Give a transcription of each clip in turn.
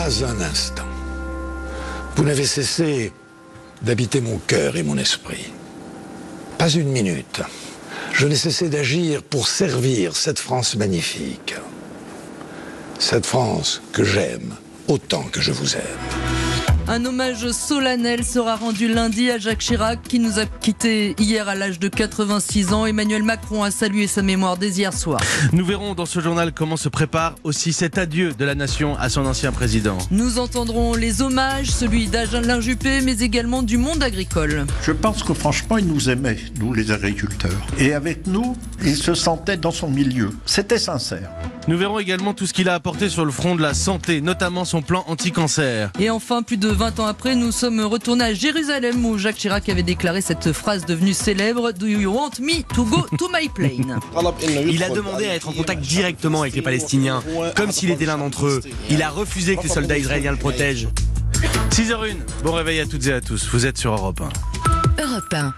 Pas un instant. Vous n'avez cessé d'habiter mon cœur et mon esprit. Pas une minute. Je n'ai cessé d'agir pour servir cette France magnifique. Cette France que j'aime autant que je vous aime. Un hommage solennel sera rendu lundi à Jacques Chirac qui nous a quittés hier à l'âge de 86 ans. Emmanuel Macron a salué sa mémoire dès hier soir. Nous verrons dans ce journal comment se prépare aussi cet adieu de la nation à son ancien président. Nous entendrons les hommages, celui d'Alain Juppé, mais également du monde agricole. Je pense que franchement, il nous aimait, nous les agriculteurs. Et avec nous, il se sentait dans son milieu. C'était sincère. Nous verrons également tout ce qu'il a apporté sur le front de la santé, notamment son plan anti-cancer. Et enfin, plus de 20 ans après, nous sommes retournés à Jérusalem où Jacques Chirac avait déclaré cette phrase devenue célèbre: Do you want me to go to my plane? Il a demandé à être en contact directement avec les Palestiniens, comme s'il était l'un d'entre eux. Il a refusé que les soldats israéliens le protègent. 6h01, bon réveil à toutes et à tous, vous êtes sur Europe 1. Europe 1.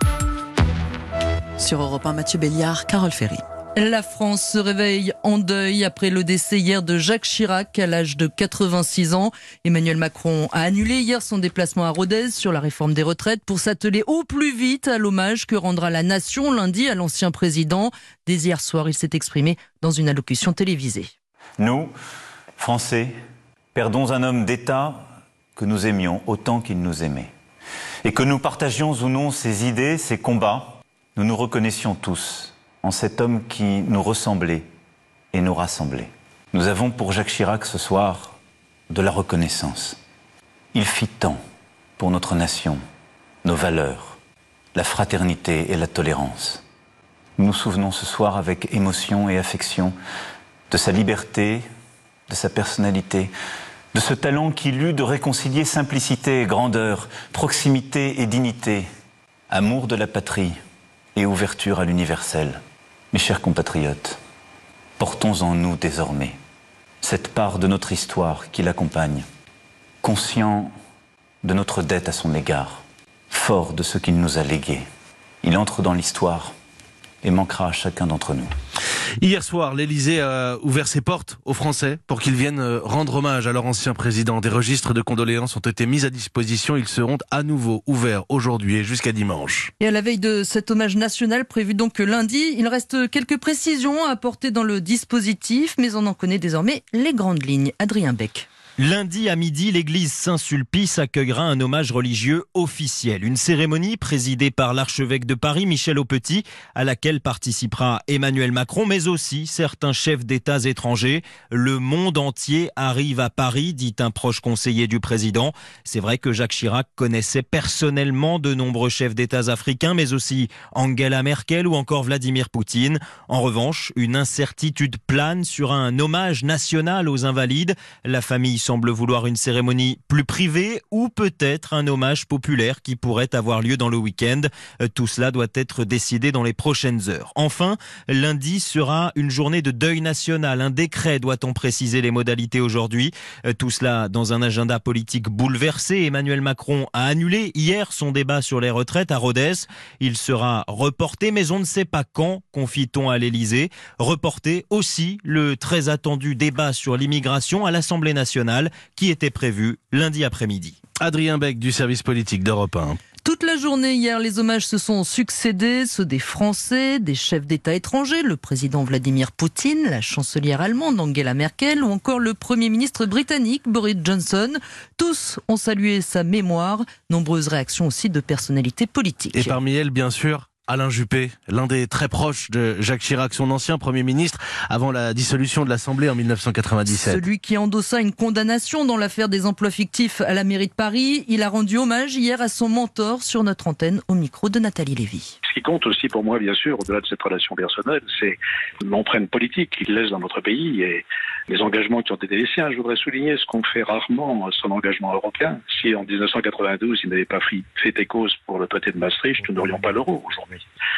Sur Europe 1, Mathieu Béliard, Carole Ferry. La France se réveille en deuil après le décès hier de Jacques Chirac à l'âge de 86 ans. Emmanuel Macron a annulé hier son déplacement à Rodez sur la réforme des retraites pour s'atteler au plus vite à l'hommage que rendra la nation lundi à l'ancien président. Dès hier soir, il s'est exprimé dans une allocution télévisée. Nous, Français, perdons un homme d'État que nous aimions autant qu'il nous aimait. Et que nous partagions ou non ses idées, ses combats, nous nous reconnaissions tous en cet homme qui nous ressemblait et nous rassemblait. Nous avons pour Jacques Chirac ce soir de la reconnaissance. Il fit tant pour notre nation, nos valeurs, la fraternité et la tolérance. Nous nous souvenons ce soir avec émotion et affection de sa liberté, de sa personnalité, de ce talent qu'il eut de réconcilier simplicité et grandeur, proximité et dignité, amour de la patrie et ouverture à l'universel. Mes chers compatriotes, portons en nous désormais cette part de notre histoire qui l'accompagne, conscient de notre dette à son égard, fort de ce qu'il nous a légué. Il entre dans l'histoire et manquera à chacun d'entre nous. Hier soir, l'Élysée a ouvert ses portes aux Français pour qu'ils viennent rendre hommage à leur ancien président. Des registres de condoléances ont été mis à disposition. Ils seront à nouveau ouverts aujourd'hui et jusqu'à dimanche. Et à la veille de cet hommage national prévu donc lundi, il reste quelques précisions à apporter dans le dispositif, mais on en connaît désormais les grandes lignes. Adrien Beck. Lundi à midi, l'église Saint-Sulpice accueillera un hommage religieux officiel. Une cérémonie présidée par l'archevêque de Paris, Michel Aupetit, à laquelle participera Emmanuel Macron, mais aussi certains chefs d'États étrangers. Le monde entier arrive à Paris, dit un proche conseiller du président. C'est vrai que Jacques Chirac connaissait personnellement de nombreux chefs d'États africains, mais aussi Angela Merkel ou encore Vladimir Poutine. En revanche, une incertitude plane sur un hommage national aux invalides. La famille semble vouloir une cérémonie plus privée ou peut-être un hommage populaire qui pourrait avoir lieu dans le week-end. Tout cela doit être décidé dans les prochaines heures. Enfin, lundi sera une journée de deuil national. Un décret doit en préciser les modalités aujourd'hui. Tout cela dans un agenda politique bouleversé. Emmanuel Macron a annulé hier son débat sur les retraites à Rodez. Il sera reporté, mais on ne sait pas quand, confie-t-on à l'Élysée. Reporté aussi le très attendu débat sur l'immigration à l'Assemblée nationale, qui était prévu lundi après-midi. Adrien Beck du service politique d'Europe 1. Toute la journée hier, les hommages se sont succédés, ceux des Français, des chefs d'État étrangers, le président Vladimir Poutine, la chancelière allemande Angela Merkel ou encore le Premier ministre britannique Boris Johnson. Tous ont salué sa mémoire. Nombreuses réactions aussi de personnalités politiques. Et parmi elles, bien sûr, Alain Juppé, l'un des très proches de Jacques Chirac, son ancien Premier ministre, avant la dissolution de l'Assemblée en 1997. Celui qui endossa une condamnation dans l'affaire des emplois fictifs à la mairie de Paris, il a rendu hommage hier à son mentor sur notre antenne au micro de Nathalie Lévy. Ce qui compte aussi pour moi, bien sûr, au-delà de cette relation personnelle, c'est l'empreinte politique qu'il laisse dans notre pays et les engagements qui ont été les siens. Je voudrais souligner ce qu'on fait rarement, son engagement européen. Si en 1992, il n'avait pas fait tes causes pour le traité de Maastricht, nous n'aurions pas l'euro aujourd'hui.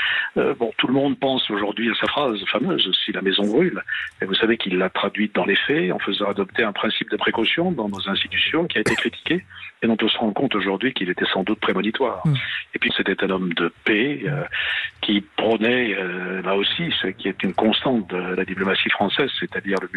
Tout le monde pense aujourd'hui à sa phrase fameuse « si la maison brûle ». Et vous savez qu'il l'a traduite dans les faits en faisant adopter un principe de précaution dans nos institutions qui a été critiqué et dont on se rend compte aujourd'hui qu'il était sans doute prémonitoire. Et puis c'était un homme de paix qui prônait là aussi ce qui est une constante de la diplomatie française, c'est-à-dire le multilatéralisme.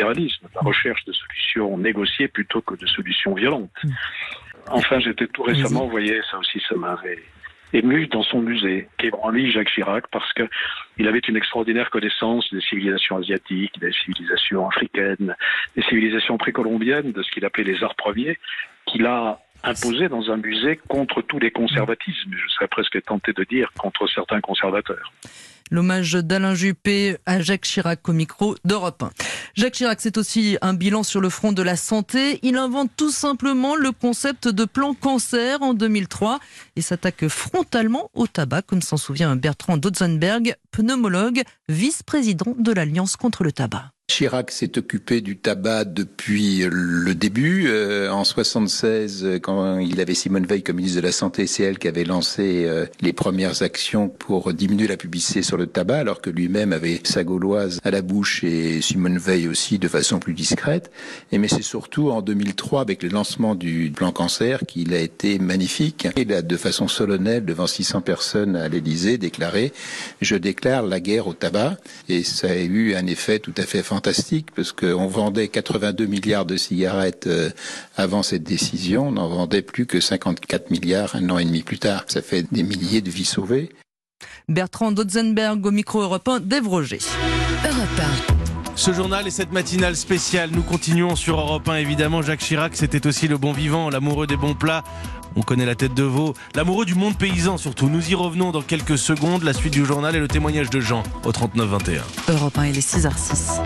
multilatéralisme, la recherche de solutions négociées plutôt que de solutions violentes. Enfin, j'étais tout récemment, vous voyez, ça aussi, ça m'avait ému dans son musée, quai Branly, Jacques Chirac, parce que il avait une extraordinaire connaissance des civilisations asiatiques, des civilisations africaines, des civilisations précolombiennes, de ce qu'il appelait les arts premiers, qu'il a imposé dans un musée contre tous les conservatismes, je serais presque tenté de dire contre certains conservateurs. L'hommage d'Alain Juppé à Jacques Chirac au micro d'Europe 1. Jacques Chirac, c'est aussi un bilan sur le front de la santé. Il invente tout simplement le concept de plan cancer en 2003 et s'attaque frontalement au tabac, comme s'en souvient Bertrand Dotzenberg, pneumologue, vice-président de l'Alliance contre le tabac. Chirac s'est occupé du tabac depuis le début. En 76, quand il avait Simone Veil comme ministre de la Santé, c'est elle qui avait lancé les premières actions pour diminuer la publicité sur le tabac, alors que lui-même avait sa gauloise à la bouche et Simone Veil aussi de façon plus discrète. Mais c'est surtout en 2003, avec le lancement du plan cancer, qu'il a été magnifique. Il a, de façon solennelle, devant 600 personnes à l'Élysée, déclaré « Je déclare la guerre au tabac ». Et ça a eu un effet tout à fait fantastique, parce qu'on vendait 82 milliards de cigarettes avant cette décision, on n'en vendait plus que 54 milliards un an et demi plus tard. Ça fait des milliers de vies sauvées. Bertrand Dotzenberg au micro Europe 1 d'Ève Roger. Europe 1. Ce journal et cette matinale spéciale, nous continuons sur Europe 1 évidemment. Jacques Chirac, c'était aussi le bon vivant, l'amoureux des bons plats. On connaît la tête de veau, l'amoureux du monde paysan surtout. Nous y revenons dans quelques secondes. La suite du journal et le témoignage de Jean au 39-21. Europe 1, il est 6h06.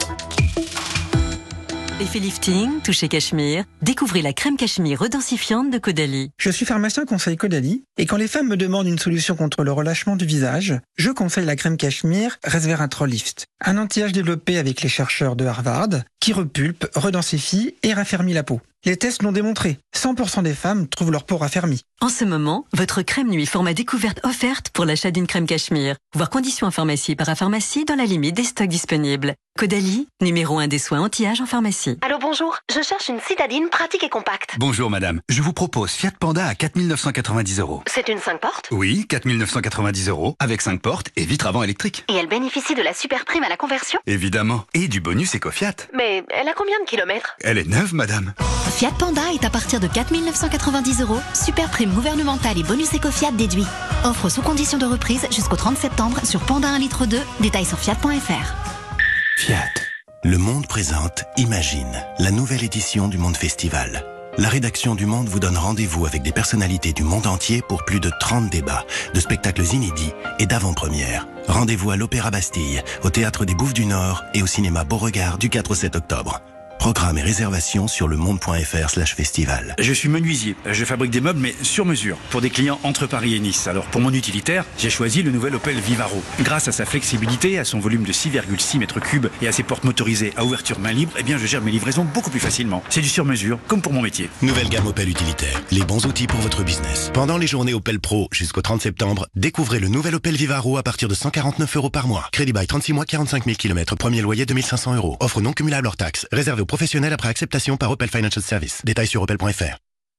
Effet lifting, toucher cachemire. Découvrez la crème cachemire redensifiante de Caudalie. Je suis pharmacien conseil Caudalie et quand les femmes me demandent une solution contre le relâchement du visage, je conseille la crème cachemire Resveratrol Lift. Un anti-âge développé avec les chercheurs de Harvard qui repulpe, redensifie et raffermit la peau. Les tests l'ont démontré. 100% des femmes trouvent leur peau raffermie. En ce moment, votre crème nuit format découverte offerte pour l'achat d'une crème cachemire. Voir conditions en pharmacie et parapharmacie dans la limite des stocks disponibles. Caudalie, numéro 1 des soins anti-âge en pharmacie. Allô, bonjour. Je cherche une citadine pratique et compacte. Bonjour madame. Je vous propose Fiat Panda à 4 990 €. C'est une 5 portes ? Oui, 4 990 € avec 5 portes et vitre avant électrique. Et elle bénéficie de la super prime à la conversion ? Évidemment. Et du bonus Ecofiat. Mais elle a combien de kilomètres ? Elle est neuve madame. Fiat Panda est à partir de 4 990 €, super prime gouvernementale et bonus Ecofiat déduit. Offre sous condition de reprise jusqu'au 30 septembre sur Panda 1 litre 2, détails sur fiat.fr. Fiat. Le Monde présente Imagine, la nouvelle édition du Monde Festival. La rédaction du Monde vous donne rendez-vous avec des personnalités du monde entier pour plus de 30 débats, de spectacles inédits et d'avant-premières. Rendez-vous à l'Opéra Bastille, au Théâtre des Bouffes du Nord et au cinéma Beauregard du 4 au 7 octobre. Programme et réservation sur lemonde.fr/festival. Je suis menuisier. Je fabrique des meubles, mais sur mesure, pour des clients entre Paris et Nice. Alors, pour mon utilitaire, j'ai choisi le nouvel Opel Vivaro. Grâce à sa flexibilité, à son volume de 6,6 mètres cubes et à ses portes motorisées à ouverture main libre, eh bien, je gère mes livraisons beaucoup plus facilement. C'est du sur mesure, comme pour mon métier. Nouvelle gamme Opel Utilitaire. Les bons outils pour votre business. Pendant les journées Opel Pro jusqu'au 30 septembre, découvrez le nouvel Opel Vivaro à partir de 149 € par mois. Crédit bail 36 mois, 45 000 km. Premier loyer 2 500 €. Offre non cumulable hors taxe. Réservé aux professionnels après acceptation par Opel Financial Service. Détails sur opel.fr.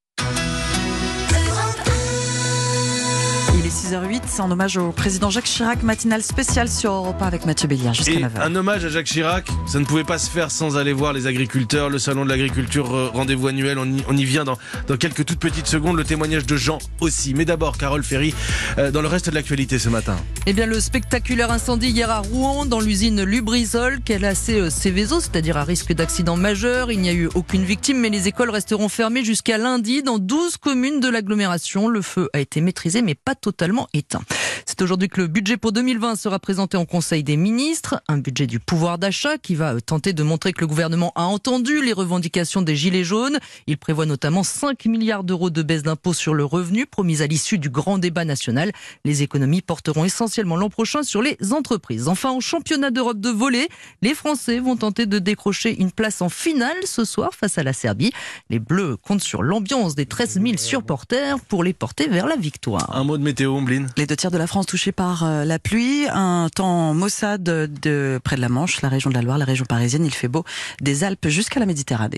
Il est 6h08, c'est en hommage au président Jacques Chirac, matinale spéciale sur Europe 1 avec Mathieu Béliard jusqu'à 9h. Un hommage à Jacques Chirac, ça ne pouvait pas se faire sans aller voir les agriculteurs, le salon de l'agriculture, rendez-vous annuel, on y vient dans quelques toutes petites secondes, le témoignage de Jean aussi. Mais d'abord, Carole Ferry, dans le reste de l'actualité ce matin. Eh bien, le spectaculaire incendie hier à Rouen, dans l'usine Lubrizol, classée Céveso, c'est-à-dire à risque d'accident majeur. Il n'y a eu aucune victime, mais les écoles resteront fermées jusqu'à lundi dans 12 communes de l'agglomération. Le feu a été maîtrisé, mais pas totalement éteint. C'est aujourd'hui que le budget pour 2020 sera présenté en Conseil des ministres. Un budget du pouvoir d'achat qui va tenter de montrer que le gouvernement a entendu les revendications des Gilets jaunes. Il prévoit notamment 5 milliards d'euros de baisse d'impôts sur le revenu promise à l'issue du grand débat national. Les économies porteront essentiellement l'an prochain sur les entreprises. Enfin, en championnat d'Europe de volley, les Français vont tenter de décrocher une place en finale ce soir face à la Serbie. Les Bleus comptent sur l'ambiance des 13 000 supporters pour les porter vers la victoire. Un mot de météo, Ombline. Les 2 tiers de la France touchés par la pluie, un temps maussade près de la Manche, la région de la Loire, la région parisienne. Il fait beau des Alpes jusqu'à la Méditerranée.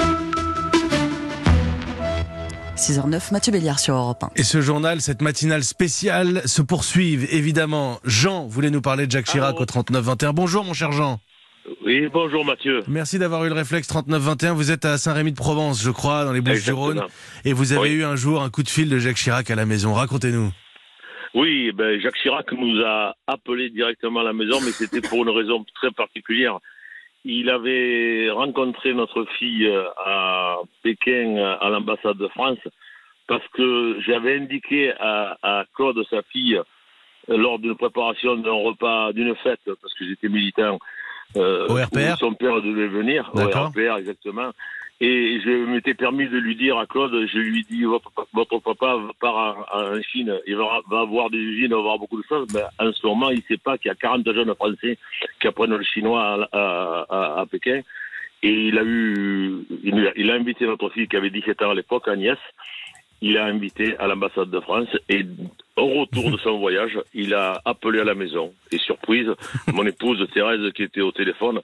6h09, Mathieu Béliard sur Europe 1. Et ce journal, cette matinale spéciale se poursuivent évidemment. Jean voulait nous parler de Jacques Chirac au 39-21. Bonjour mon cher Jean. Oui, bonjour Mathieu. Merci d'avoir eu le réflexe 39-21. Vous êtes à Saint-Rémy-de-Provence, je crois, dans les Bouches-du-Rhône. Et vous avez eu un jour un coup de fil de Jacques Chirac à la maison. Racontez-nous. Oui, Jacques Chirac nous a appelés directement à la maison, mais c'était pour une raison très particulière. Il avait rencontré notre fille à Pékin, à l'ambassade de France, parce que j'avais indiqué à Claude, sa fille, lors d'une préparation d'un repas, d'une fête, parce que j'étais militant, au RPR. où son père devait venir, au RPR exactement, et je m'étais permis de lui dire à Claude, je lui ai dit, votre papa part en Chine, il va avoir des usines, il va avoir beaucoup de choses, mais en ce moment, il ne sait pas qu'il y a 40 jeunes Français qui apprennent le chinois à Pékin, et il a invité notre fille qui avait 17 ans à l'époque, Agnès. Il l'a invité à l'ambassade de France et au retour de son voyage, il a appelé à la maison. Et surprise, mon épouse Thérèse, qui était au téléphone,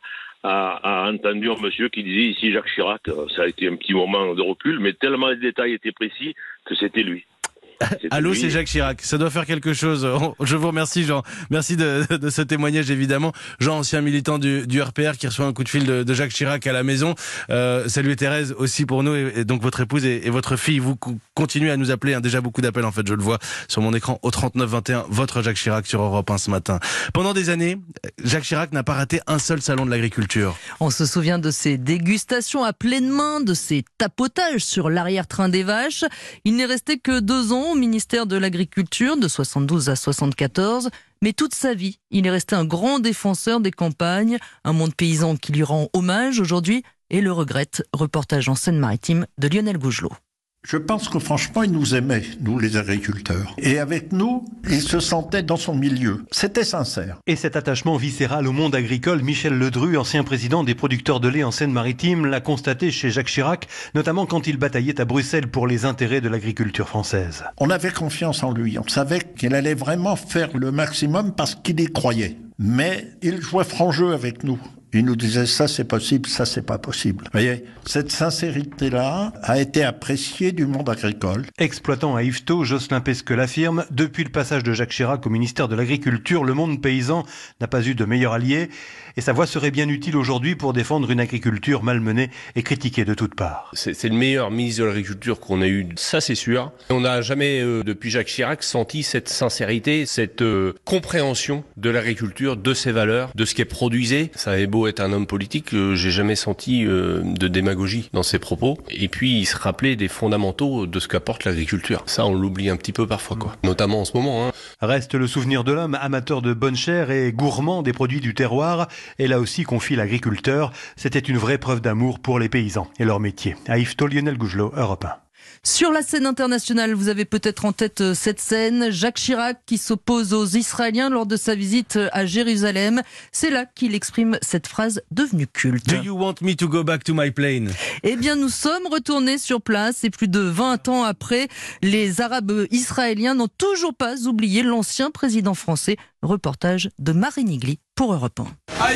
a entendu un monsieur qui disait ici Jacques Chirac. Ça a été un petit moment de recul, mais tellement les détails étaient précis que c'était lui. Allô, c'est Jacques Chirac. Ça doit faire quelque chose. Je vous remercie, Jean. Merci de ce témoignage, évidemment. Jean, ancien militant du RPR, qui reçoit un coup de fil de Jacques Chirac à la maison. Salut Thérèse aussi pour nous, et donc votre épouse et votre fille. Vous continuez à nous appeler, déjà beaucoup d'appels en fait, je le vois sur mon écran au 39-21. Votre Jacques Chirac sur Europe 1 ce matin. Pendant des années, Jacques Chirac n'a pas raté un seul salon de l'agriculture. On se souvient de ses dégustations à pleine main, de ses tapotages sur l'arrière-train des vaches. Il n'est resté que 2 ans au ministère de l'Agriculture, de 72 à 74, mais toute sa vie, il est resté un grand défenseur des campagnes, un monde paysan qui lui rend hommage aujourd'hui et le regrette. Reportage en Seine-Maritime de Lionel Gougelot. Je pense que franchement, il nous aimait, nous les agriculteurs. Et avec nous, il se sentait dans son milieu. C'était sincère. Et cet attachement viscéral au monde agricole, Michel Ledru, ancien président des producteurs de lait en Seine-Maritime, l'a constaté chez Jacques Chirac, notamment quand il bataillait à Bruxelles pour les intérêts de l'agriculture française. On avait confiance en lui. On savait qu'il allait vraiment faire le maximum parce qu'il y croyait. Mais il jouait franc jeu avec nous. Il nous disait ça c'est possible, ça c'est pas possible. Vous voyez, cette sincérité-là a été appréciée du monde agricole. Exploitant à Yvetot, Jocelyn Pesque l'affirme, depuis le passage de Jacques Chirac au ministère de l'Agriculture, le monde paysan n'a pas eu de meilleur allié et sa voix serait bien utile aujourd'hui pour défendre une agriculture malmenée et critiquée de toutes parts. C'est le meilleur ministre de l'Agriculture qu'on a eu, ça c'est sûr. On n'a jamais, depuis Jacques Chirac, senti cette sincérité, cette compréhension de l'agriculture, de ses valeurs, de ce qu'elle produisait. Ça avait beau être un homme politique, j'ai jamais senti de démagogie dans ses propos. Et puis il se rappelait des fondamentaux de ce qu'apporte l'agriculture. Ça on l'oublie un petit peu parfois, quoi. Notamment en ce moment. Reste le souvenir de l'homme amateur de bonne chair et gourmand des produits du terroir. Et là aussi, confie l'agriculteur, c'était une vraie preuve d'amour pour les paysans et leur métier. À Yvetot, Lionel Gougelot, Europe 1. Sur la scène internationale, vous avez peut-être en tête cette scène, Jacques Chirac qui s'oppose aux Israéliens lors de sa visite à Jérusalem. C'est là qu'il exprime cette phrase devenue culte. Do you want me to go back to my plane? Eh bien, nous sommes retournés sur place et plus de 20 ans après, les Arabes israéliens n'ont toujours pas oublié l'ancien président français. Reportage de Marie Nigli pour Europe 1.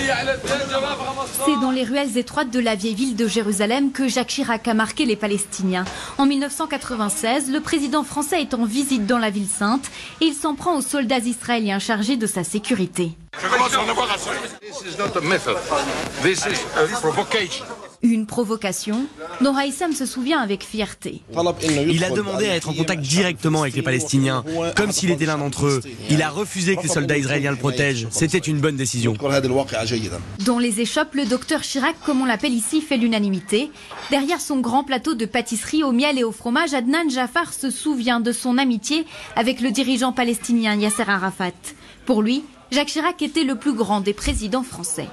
C'est dans les ruelles étroites de la vieille ville de Jérusalem que Jacques Chirac a marqué les Palestiniens. En 1996, le président français est en visite dans la ville sainte et il s'en prend aux soldats israéliens chargés de sa sécurité. Je commence à en avoir assez. This is not a method. This is a provocation. Une provocation dont Haïssam se souvient avec fierté. Il a demandé à être en contact directement avec les Palestiniens, comme s'il était l'un d'entre eux. Il a refusé que les soldats israéliens le protègent. C'était une bonne décision. Dans les échoppes, le docteur Chirac, comme on l'appelle ici, fait l'unanimité. Derrière son grand plateau de pâtisserie au miel et au fromage, Adnan Jafar se souvient de son amitié avec le dirigeant palestinien Yasser Arafat. Pour lui, Jacques Chirac était le plus grand des présidents français.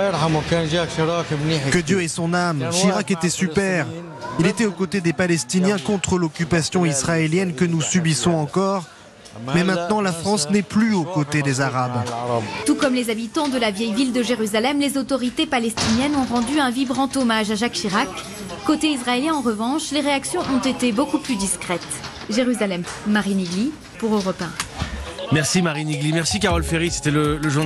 Que Dieu ait son âme, Chirac était super. Il était aux côtés des Palestiniens contre l'occupation israélienne que nous subissons encore. Mais maintenant, la France n'est plus aux côtés des Arabes. Tout comme les habitants de la vieille ville de Jérusalem, les autorités palestiniennes ont rendu un vibrant hommage à Jacques Chirac. Côté israélien, en revanche, les réactions ont été beaucoup plus discrètes. Jérusalem, Marie Nigli pour Europe 1. Merci Marie Nigli, merci Carole Ferry, c'était le journal.